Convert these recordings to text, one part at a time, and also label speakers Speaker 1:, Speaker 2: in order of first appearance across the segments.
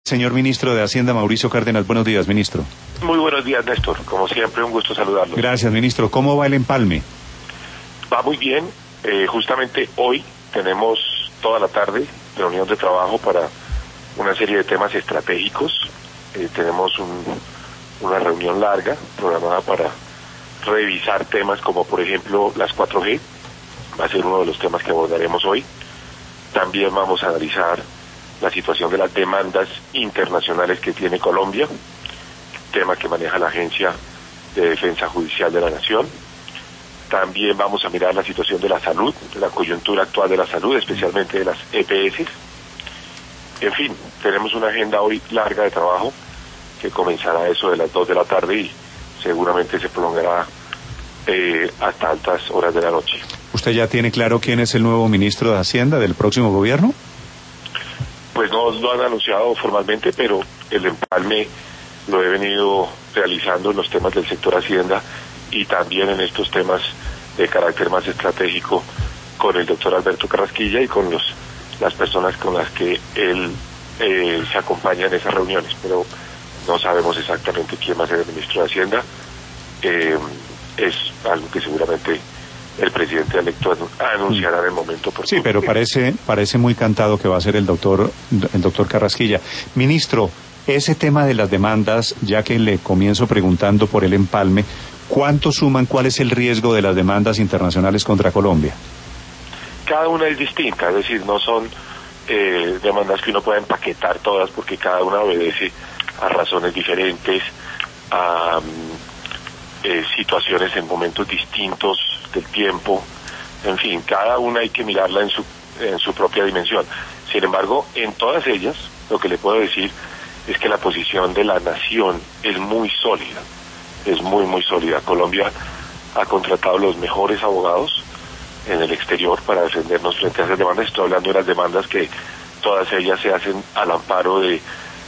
Speaker 1: Señor ministro de Hacienda, Mauricio Cárdenas, buenos días, ministro.
Speaker 2: Muy buenos días, Néstor. Como siempre, un gusto saludarlo.
Speaker 1: Gracias, ministro. ¿Cómo va el empalme?
Speaker 2: Va muy bien. Justamente hoy tenemos toda la tarde reunión de trabajo para una serie de temas estratégicos. Tenemos una reunión larga programada para revisar temas como, por ejemplo, las 4G. Va a ser uno de los temas que abordaremos hoy. También vamos a analizar la situación de las demandas internacionales que tiene Colombia, tema que maneja la Agencia de Defensa Judicial de la Nación. También vamos a mirar la situación de la salud, de la coyuntura actual de la salud, especialmente de las EPS. En fin, tenemos una agenda hoy larga de trabajo que comenzará a eso de las 2 de la tarde y seguramente se prolongará hasta altas horas de la noche.
Speaker 1: ¿Usted ya tiene claro quién es el nuevo ministro de Hacienda del próximo gobierno?
Speaker 2: Pues no lo han anunciado formalmente, pero el empalme lo he venido realizando en los temas del sector Hacienda y también en estos temas de carácter más estratégico con el doctor Alberto Carrasquilla y con las personas con las que él se acompaña en esas reuniones, pero no sabemos exactamente quién va a ser el ministro de Hacienda. Es algo que seguramente el presidente electo anunciará en el momento oportuno.
Speaker 1: Sí, pero parece muy cantado que va a ser el doctor Carrasquilla. Ministro, ese tema de las demandas, ya que le comienzo preguntando por el empalme, ¿cuánto suman? ¿Cuál es el riesgo de las demandas internacionales contra Colombia?
Speaker 2: Cada una es distinta, es decir, no son demandas que uno pueda empaquetar todas porque cada una obedece a razones diferentes, a situaciones en momentos distintos del tiempo. En fin, cada una hay que mirarla en su propia dimensión. Sin embargo, en todas ellas, lo que le puedo decir es que la posición de la nación es muy sólida, es muy, muy sólida. Colombia ha contratado los mejores abogados en el exterior para defendernos frente a esas demandas. Estoy hablando de las demandas que todas ellas se hacen al amparo de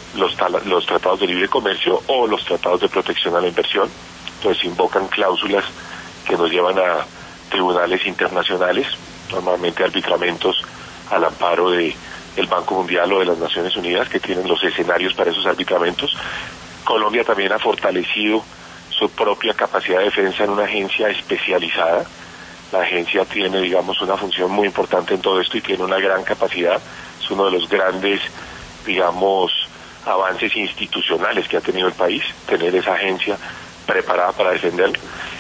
Speaker 2: los tratados de libre comercio o los tratados de protección a la inversión. Entonces invocan cláusulas que nos llevan a tribunales internacionales, normalmente arbitramentos al amparo de el Banco Mundial o de las Naciones Unidas, que tienen los escenarios para esos arbitramentos. Colombia también ha fortalecido su propia capacidad de defensa en una agencia especializada. La agencia tiene, digamos, una función muy importante en todo esto y tiene una gran capacidad. Es uno de los grandes, digamos, avances institucionales que ha tenido el país, tener esa agencia preparada para defenderlo.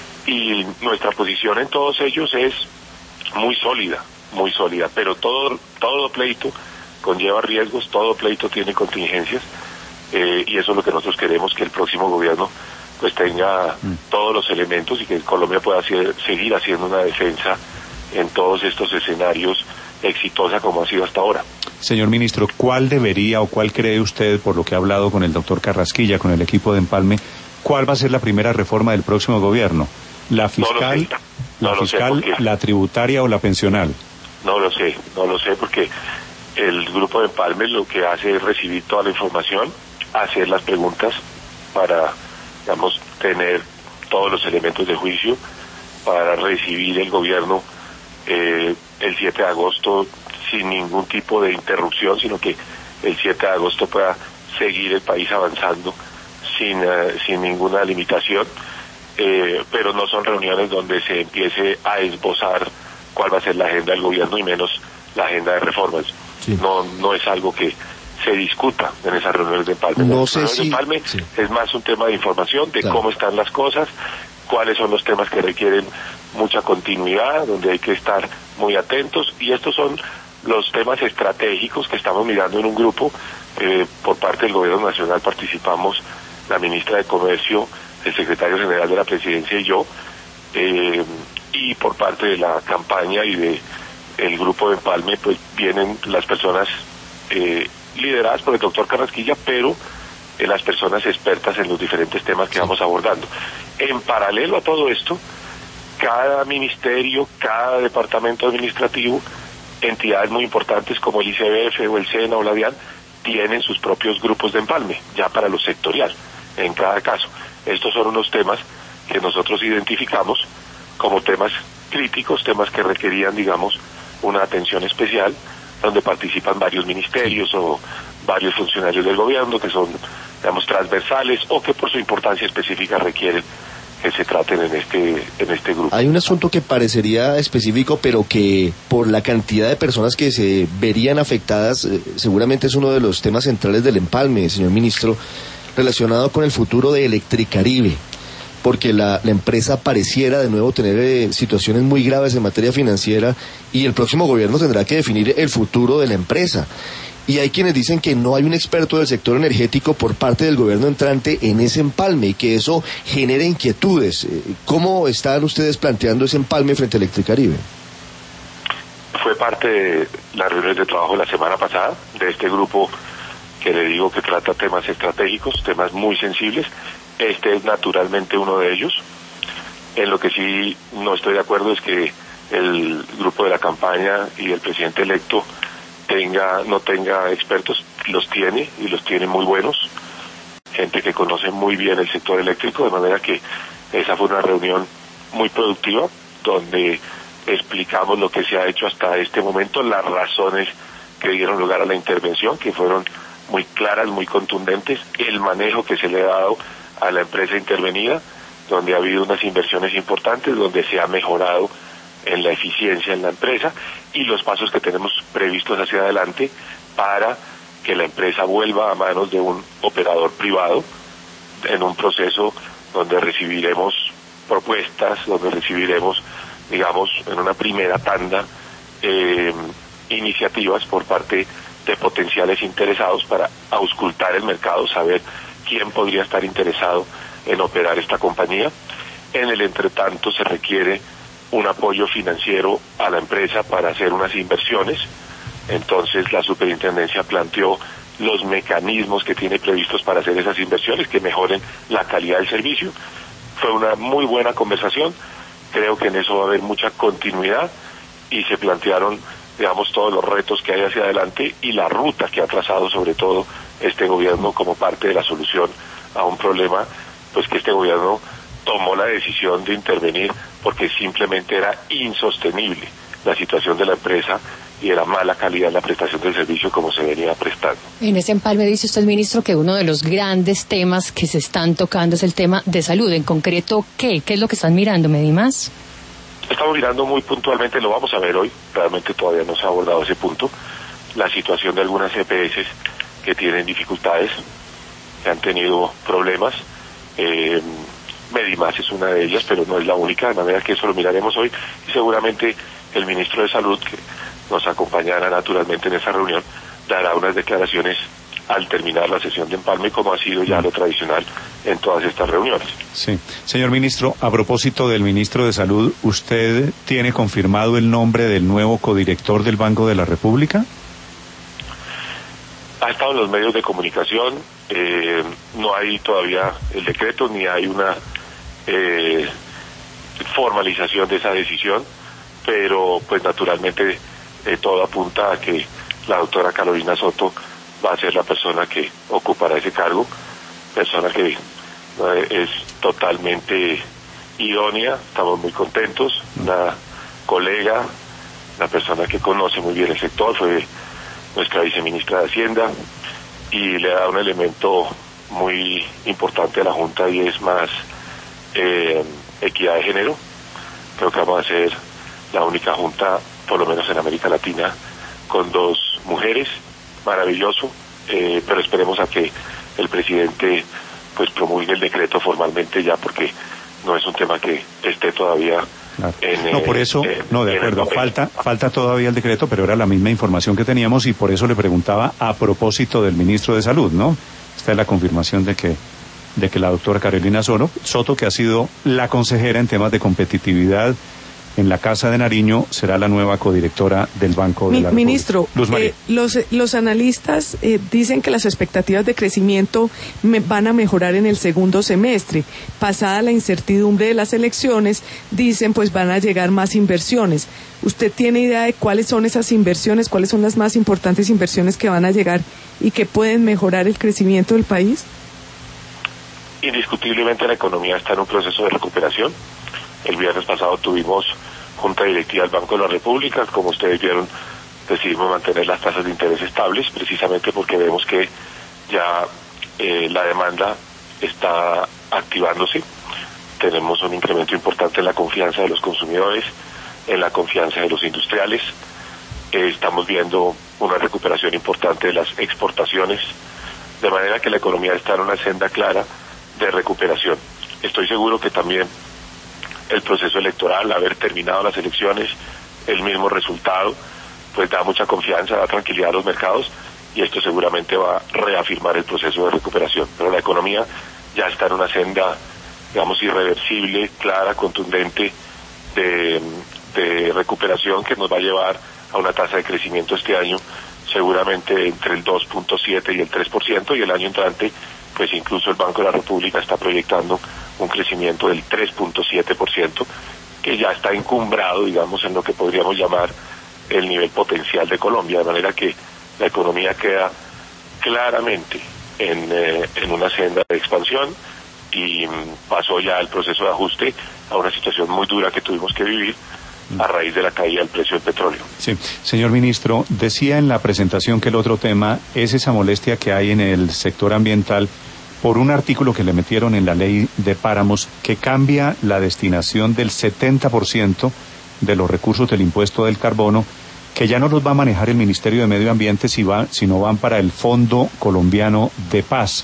Speaker 2: Y nuestra posición en todos ellos es muy sólida, pero todo pleito conlleva riesgos, todo pleito tiene contingencias, y eso es lo que nosotros queremos, que el próximo gobierno pues tenga todos los elementos y que Colombia pueda seguir haciendo una defensa en todos estos escenarios exitosa como ha sido hasta ahora.
Speaker 1: Señor ministro, ¿cuál debería o cuál cree usted, por lo que ha hablado con el doctor Carrasquilla, con el equipo de empalme, cuál va a ser la primera reforma del próximo gobierno? ¿La fiscal, la tributaria o la pensional?
Speaker 2: No lo sé porque el grupo de empalme lo que hace es recibir toda la información, hacer las preguntas para, digamos, tener todos los elementos de juicio para recibir el gobierno el 7 de agosto sin ningún tipo de interrupción, sino que el 7 de agosto pueda seguir el país avanzando sin ninguna limitación, pero no son reuniones donde se empiece a esbozar cuál va a ser la agenda del gobierno y menos la agenda de reformas. Sí. No es algo que se discuta en esas reuniones de empalme. Es más un tema de información de cómo están las cosas, cuáles son los temas que requieren mucha continuidad, donde hay que estar muy atentos, y estos son los temas estratégicos que estamos mirando en un grupo. Por parte del gobierno nacional participamos la ministra de Comercio, el secretario general de la Presidencia y yo, y por parte de la campaña y de el grupo de empalme pues vienen las personas lideradas por el doctor Carrasquilla, pero las personas expertas en los diferentes temas que vamos abordando. En paralelo a todo esto, cada ministerio, cada departamento administrativo, entidades muy importantes como el ICBF o el SENA o la DIAN, tienen sus propios grupos de empalme, ya para lo sectorial, en cada caso. Estos son unos temas que nosotros identificamos como temas críticos, temas que requerían, digamos, una atención especial, donde participan varios ministerios o varios funcionarios del gobierno que son, digamos, transversales o que por su importancia específica requieren que se traten en este grupo.
Speaker 3: Hay un asunto que parecería específico, pero que por la cantidad de personas que se verían afectadas, seguramente es uno de los temas centrales del empalme, señor ministro, relacionado con el futuro de Electricaribe, porque la empresa pareciera de nuevo tener situaciones muy graves en materia financiera y el próximo gobierno tendrá que definir el futuro de la empresa. Y hay quienes dicen que no hay un experto del sector energético por parte del gobierno entrante en ese empalme y que eso genera inquietudes. ¿Cómo están ustedes planteando ese empalme frente a Electricaribe?
Speaker 2: Fue parte de las reuniones de trabajo de la semana pasada, de este grupo que le digo que trata temas estratégicos, temas muy sensibles. Este es naturalmente uno de ellos. En lo que sí no estoy de acuerdo es que el grupo de la campaña y el presidente electo no tenga expertos. Los tiene, y los tiene muy buenos, gente que conoce muy bien el sector eléctrico, de manera que esa fue una reunión muy productiva, donde explicamos lo que se ha hecho hasta este momento, las razones que dieron lugar a la intervención, que fueron muy claras, muy contundentes, el manejo que se le ha dado a la empresa intervenida, donde ha habido unas inversiones importantes, donde se ha mejorado en la eficiencia en la empresa y los pasos que tenemos previstos hacia adelante para que la empresa vuelva a manos de un operador privado en un proceso donde recibiremos propuestas, donde recibiremos, digamos, en una primera tanda iniciativas por parte de potenciales interesados para auscultar el mercado, saber quién podría estar interesado en operar esta compañía. En el entretanto se requiere un apoyo financiero a la empresa para hacer unas inversiones. Entonces la superintendencia planteó los mecanismos que tiene previstos para hacer esas inversiones que mejoren la calidad del servicio. Fue una muy buena conversación, creo que en eso va a haber mucha continuidad y se plantearon, digamos, todos los retos que hay hacia adelante y la ruta que ha trazado sobre todo este gobierno como parte de la solución a un problema, pues que este gobierno tomó la decisión de intervenir porque simplemente era insostenible la situación de la empresa y de la mala calidad de la prestación del servicio como se venía prestando.
Speaker 4: En ese empalme dice usted, ministro, que uno de los grandes temas que se están tocando es el tema de salud. En concreto, ¿qué? ¿Qué es lo que están mirando? ¿Me di más?
Speaker 2: Estamos mirando muy puntualmente, lo vamos a ver hoy, realmente todavía no se ha abordado ese punto, la situación de algunas EPS que tienen dificultades, que han tenido problemas. Medimás es una de ellas, pero no es la única, de manera que eso lo miraremos hoy y seguramente el ministro de Salud, que nos acompañará naturalmente en esa reunión, dará unas declaraciones al terminar la sesión de empalme, como ha sido ya lo tradicional en todas estas reuniones.
Speaker 1: Sí. Señor ministro, a propósito del ministro de Salud, ¿usted tiene confirmado el nombre del nuevo codirector del Banco de la República?
Speaker 2: Ha estado en los medios de comunicación, no hay todavía el decreto ni hay una formalización de esa decisión, pero pues naturalmente todo apunta a que la doctora Carolina Soto va a ser la persona que ocupará ese cargo, persona que es totalmente idónea, estamos muy contentos, una colega, una persona que conoce muy bien el sector, fue nuestra viceministra de Hacienda y le da un elemento muy importante a la Junta y es más equidad de género. Creo que vamos a ser la única Junta, por lo menos en América Latina, con 2 mujeres, maravilloso, pero esperemos a que el presidente pues promulgue el decreto formalmente ya, porque no es un tema que esté todavía en...
Speaker 1: No, por eso, de acuerdo, falta todavía el decreto, pero era la misma información que teníamos y por eso le preguntaba a propósito del ministro de Salud, ¿no? Esta es la confirmación de que la doctora Carolina Soto, que ha sido la consejera en temas de competitividad en la Casa de Nariño, será la nueva codirectora del Banco de la República.
Speaker 5: Ministro, los analistas dicen que las expectativas de crecimiento van a mejorar en el segundo semestre. Pasada la incertidumbre de las elecciones, dicen pues van a llegar más inversiones. ¿Usted tiene idea de cuáles son esas inversiones, cuáles son las más importantes inversiones que van a llegar y que pueden mejorar el crecimiento del país?
Speaker 2: Indiscutiblemente la economía está en un proceso de recuperación. El viernes pasado tuvimos junta directiva del Banco de la República, como ustedes vieron, decidimos mantener las tasas de interés estables, precisamente porque vemos que ya la demanda está activándose. Tenemos un incremento importante en la confianza de los consumidores, en la confianza de los industriales. Estamos viendo una recuperación importante de las exportaciones, de manera que la economía está en una senda clara de recuperación. Estoy seguro que también el proceso electoral, haber terminado las elecciones, el mismo resultado, pues da mucha confianza, da tranquilidad a los mercados, y esto seguramente va a reafirmar el proceso de recuperación. Pero la economía ya está en una senda, digamos, irreversible, clara, contundente, de recuperación, que nos va a llevar a una tasa de crecimiento este año seguramente entre el 2.7 y el 3%, y el año entrante pues incluso el Banco de la República está proyectando un crecimiento del 3.7%, que ya está encumbrado, digamos, en lo que podríamos llamar el nivel potencial de Colombia, de manera que la economía queda claramente en una senda de expansión, y pasó ya el proceso de ajuste a una situación muy dura que tuvimos que vivir a raíz de la caída del precio del petróleo.
Speaker 1: Sí, señor ministro, decía en la presentación que el otro tema es esa molestia que hay en el sector ambiental por un artículo que le metieron en la ley de páramos que cambia la destinación del 70% de los recursos del impuesto del carbono, que ya no los va a manejar el Ministerio de Medio Ambiente, sino van para el Fondo Colombiano de Paz.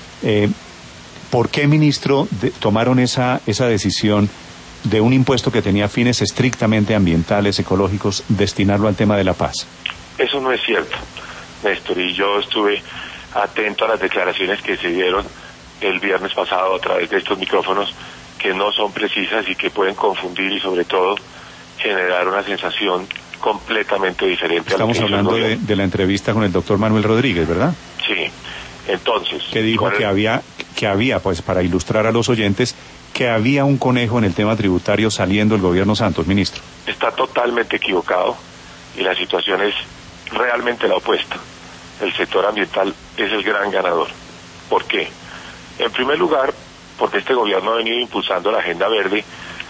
Speaker 1: ¿Por qué, ministro, tomaron esa decisión de un impuesto que tenía fines estrictamente ambientales, ecológicos, destinarlo al tema de la paz?
Speaker 2: Eso no es cierto, Néstor, y yo estuve atento a las declaraciones que se dieron el viernes pasado a través de estos micrófonos, que no son precisas y que pueden confundir y sobre todo generar una sensación completamente diferente.
Speaker 1: Estamos hablando de la entrevista con el doctor Manuel Rodríguez, ¿verdad?
Speaker 2: Sí, entonces...
Speaker 1: Que dijo que había, pues para ilustrar a los oyentes, que había un conejo en el tema tributario saliendo el gobierno Santos, ministro.
Speaker 2: Está totalmente equivocado, y la situación es realmente la opuesta. El sector ambiental es el gran ganador. ¿Por qué? En primer lugar, porque este gobierno ha venido impulsando la agenda verde,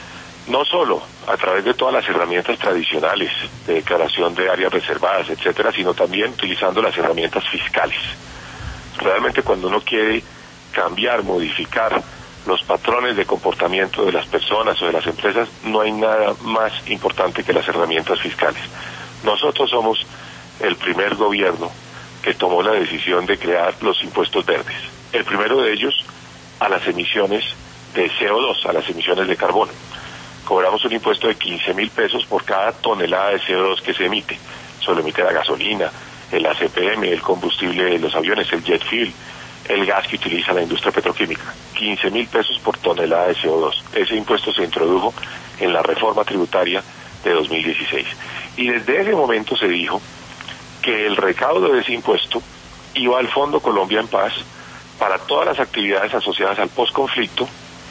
Speaker 2: no solo a través de todas las herramientas tradicionales de declaración de áreas reservadas, etcétera, sino también utilizando las herramientas fiscales. Realmente, cuando uno quiere cambiar, modificar los patrones de comportamiento de las personas o de las empresas, no hay nada más importante que las herramientas fiscales. Nosotros somos el primer gobierno que tomó la decisión de crear los impuestos verdes. El primero de ellos a las emisiones de CO2, a las emisiones de carbono. Cobramos un impuesto de 15.000 pesos por cada tonelada de CO2 que se emite. Eso lo emite la gasolina, el ACPM, el combustible de los aviones, el jet fuel, el gas que utiliza la industria petroquímica. 15.000 pesos por tonelada de CO2. Ese impuesto se introdujo en la reforma tributaria de 2016. Y desde ese momento se dijo que el recaudo de ese impuesto iba al Fondo Colombia en Paz para todas las actividades asociadas al posconflicto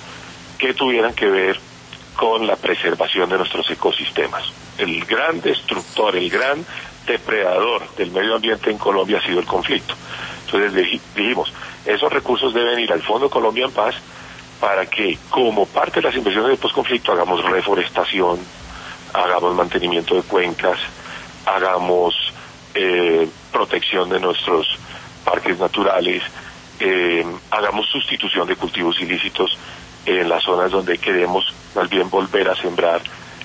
Speaker 2: que tuvieran que ver con la preservación de nuestros ecosistemas. El gran destructor, el gran depredador del medio ambiente en Colombia ha sido el conflicto. Entonces dijimos, esos recursos deben ir al Fondo Colombia en Paz para que, como parte de las inversiones del posconflicto, hagamos reforestación, hagamos mantenimiento de cuencas, hagamos protección de nuestros parques naturales, hagamos sustitución de cultivos ilícitos en las zonas donde queremos más bien volver a sembrar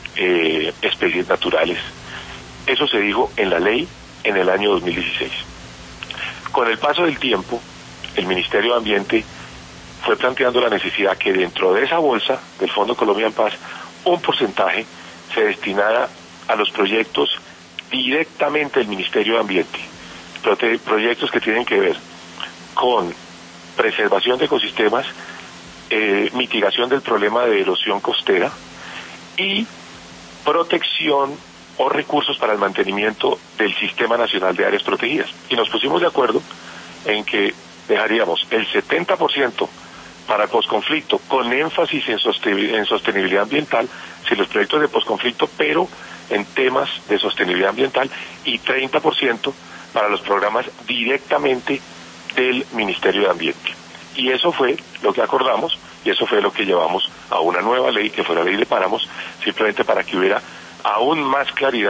Speaker 2: especies naturales. Eso se dijo en la ley en el año 2016. Con el paso del tiempo, el Ministerio de Ambiente fue planteando la necesidad que dentro de esa bolsa del Fondo Colombia en Paz, un porcentaje se destinara a los proyectos directamente del Ministerio de Ambiente, proyectos que tienen que ver con preservación de ecosistemas, mitigación del problema de erosión costera y protección o recursos para el mantenimiento del Sistema Nacional de Áreas Protegidas. Y nos pusimos de acuerdo en que dejaríamos el 70% para posconflicto, con énfasis en sostenibilidad ambiental, si los proyectos de posconflicto, pero en temas de sostenibilidad ambiental, y 30% para los programas directamente del Ministerio de Ambiente. Y eso fue lo que acordamos, y eso fue lo que llevamos a una nueva ley, que fue la ley de páramos, simplemente para que hubiera aún más claridad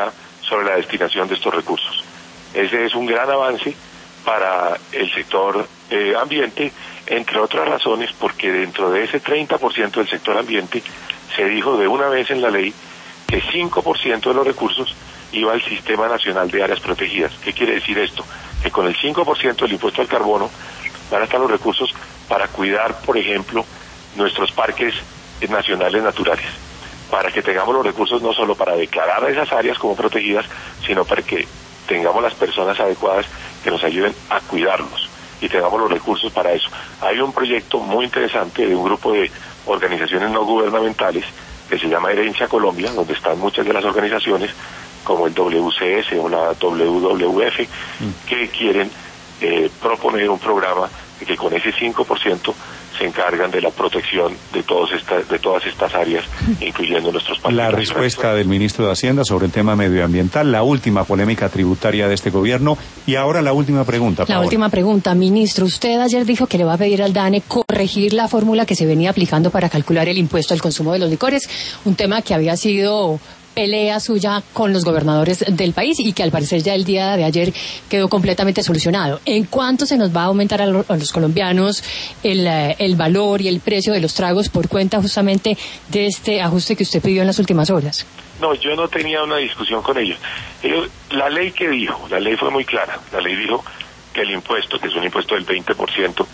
Speaker 2: sobre la destinación de estos recursos. Ese es un gran avance para el sector ambiente, entre otras razones porque dentro de ese 30% del sector ambiente se dijo de una vez en la ley que 5% de los recursos iba al Sistema Nacional de Áreas Protegidas. ¿Qué quiere decir esto? Que con el 5% del impuesto al carbono van a estar los recursos para cuidar, por ejemplo, nuestros parques nacionales naturales, para que tengamos los recursos no solo para declarar a esas áreas como protegidas, sino para que tengamos las personas adecuadas que nos ayuden a cuidarlos y tengamos los recursos para eso. Hay un proyecto muy interesante de un grupo de organizaciones no gubernamentales que se llama Herencia Colombia, donde están muchas de las organizaciones como el WCS o la WWF, que quieren proponer un programa que con ese 5% se encargan de la protección de todas estas áreas, incluyendo nuestros parques.
Speaker 1: La respuesta del ministro de Hacienda sobre el tema medioambiental, la última polémica tributaria de este gobierno. Y ahora la última pregunta, Paola.
Speaker 4: La última pregunta, ministro. Usted ayer dijo que le va a pedir al DANE corregir la fórmula que se venía aplicando para calcular el impuesto al consumo de los licores, un tema que había sido pelea suya con los gobernadores del país y que al parecer ya el día de ayer quedó completamente solucionado. ¿En cuánto se nos va a aumentar a los colombianos el valor y el precio de los tragos por cuenta justamente de este ajuste que usted pidió en las últimas horas?
Speaker 2: No, yo no tenía una discusión con ellos. La ley que dijo, la ley fue muy clara. La ley dijo que el impuesto, que es un impuesto del 20%,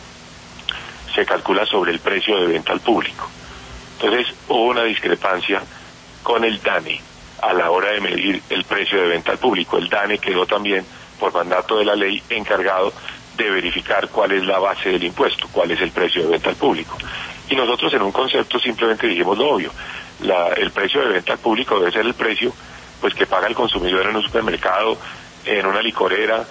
Speaker 2: se calcula sobre el precio de venta al público. Entonces hubo una discrepancia con el DANE a la hora de medir el precio de venta al público. El DANE quedó también, por mandato de la ley, encargado de verificar cuál es la base del impuesto, cuál es el precio de venta al público. Y nosotros en un concepto simplemente dijimos lo obvio. El precio de venta al público debe ser el precio pues que paga el consumidor en un supermercado, en una licorera,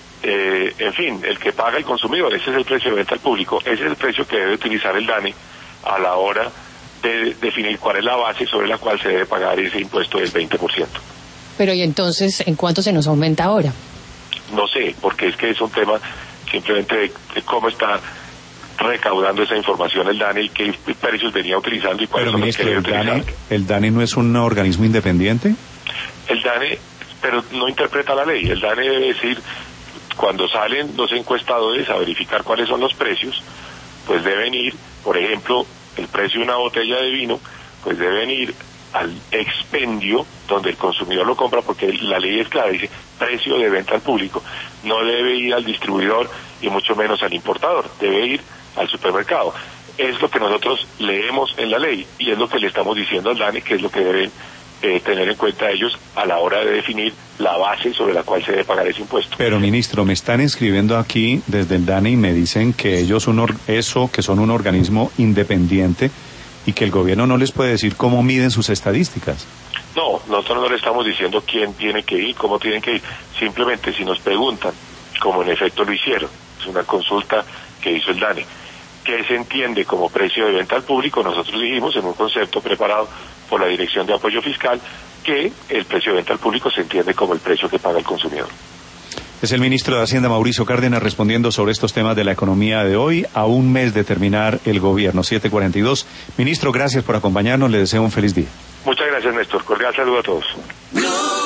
Speaker 2: en fin, el que paga el consumidor. Ese es el precio de venta al público. Ese es el precio que debe utilizar el DANE a la hora de definir cuál es la base sobre la cual se debe pagar ese impuesto del 20%.
Speaker 4: Pero ¿y entonces en cuánto se nos aumenta ahora?
Speaker 2: No sé, porque es que es un tema simplemente de cómo está recaudando esa información el DANE y qué precios venía utilizando y cuáles son los que debe utilizar.
Speaker 1: ¿El DANE no es un organismo independiente?
Speaker 2: El DANE, pero no interpreta la ley. El DANE debe decir, cuando salen los encuestadores a verificar cuáles son los precios, pues deben ir, por ejemplo, el precio de una botella de vino, pues deben ir al expendio donde el consumidor lo compra, porque la ley es clara, dice precio de venta al público. No debe ir al distribuidor y mucho menos al importador, debe ir al supermercado. Es lo que nosotros leemos en la ley y es lo que le estamos diciendo al DANE, que es lo que deben tener en cuenta ellos a la hora de definir la base sobre la cual se debe pagar ese impuesto.
Speaker 1: Pero, ministro, me están escribiendo aquí desde el DANE y me dicen que ellos que son un organismo independiente y que el gobierno no les puede decir cómo miden sus estadísticas.
Speaker 2: No, nosotros no le estamos diciendo quién tiene que ir, cómo tienen que ir. Simplemente si nos preguntan, como en efecto lo hicieron, es una consulta que hizo el DANE, ¿qué se entiende como precio de venta al público? Nosotros dijimos en un concepto preparado por la Dirección de Apoyo Fiscal que el precio de venta al público se entiende como el precio que paga el consumidor.
Speaker 1: Es el ministro de Hacienda, Mauricio Cárdenas, respondiendo sobre estos temas de la economía de hoy, a un mes de terminar el gobierno, 7:42. Ministro, gracias por acompañarnos, le deseo un feliz día.
Speaker 2: Muchas gracias, Néstor. Cordial saludo a todos.